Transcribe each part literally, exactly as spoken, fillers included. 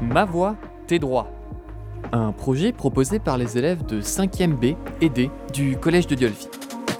Ma voix, tes droits. Un projet proposé par les élèves de cinquième B et D du collège de Dieulfi.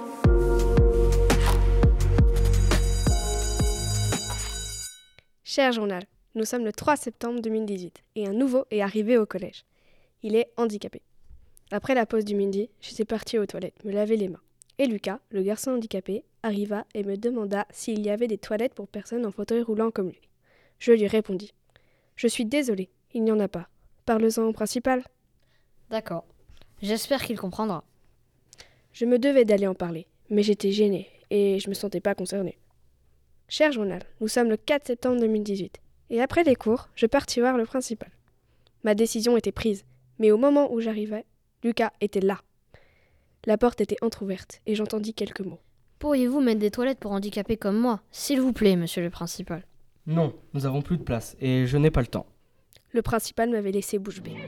Cher journal, nous sommes le trois septembre deux mille dix-huit et un nouveau est arrivé au collège. Il est handicapé. Après la pause du midi, j'étais partie aux toilettes me laver les mains. Et Lucas, le garçon handicapé, arriva et me demanda s'il y avait des toilettes pour personnes en fauteuil roulant comme lui. Je lui répondis. Je suis désolée, il n'y en a pas. Parle-en au principal. D'accord. J'espère qu'il comprendra. Je me devais d'aller en parler, mais j'étais gênée et je me sentais pas concernée. Cher journal, nous sommes le quatre septembre deux mille dix-huit et après les cours, je partis voir le principal. Ma décision était prise, mais au moment où j'arrivais, Lucas était là. La porte était entr'ouverte et j'entendis quelques mots. Pourriez-vous mettre des toilettes pour handicapés comme moi, s'il vous plaît, monsieur le principal? Non, nous avons plus de place et je n'ai pas le temps. Le principal m'avait laissé bouche bée.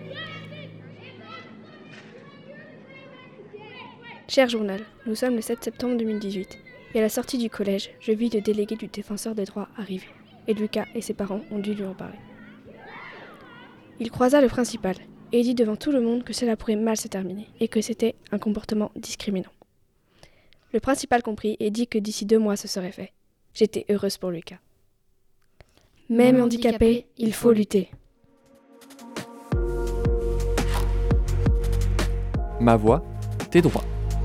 Cher journal, nous sommes le sept septembre deux mille dix-huit et à la sortie du collège, je vis le délégué du défenseur des droits arriver et Lucas et ses parents ont dû lui en parler. Il croisa le principal et dit devant tout le monde que cela pourrait mal se terminer et que c'était un comportement discriminant. Le principal comprit et dit que d'ici deux mois ce serait fait. J'étais heureuse pour Lucas. Même, Même handicapé, handicapé, il faut lutter. Ma voix, tes droits.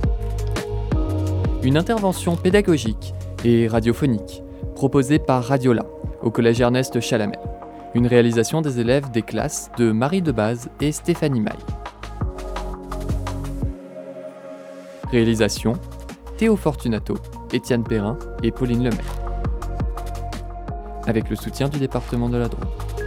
Une intervention pédagogique et radiophonique proposée par Radiola au collège Ernest Chalamet. Une réalisation des élèves des classes de Marie Debaz et Stéphanie Maille. Réalisation Théo Fortunato, Étienne Perrin et Pauline Lemay. Avec le soutien du département de la Drôme.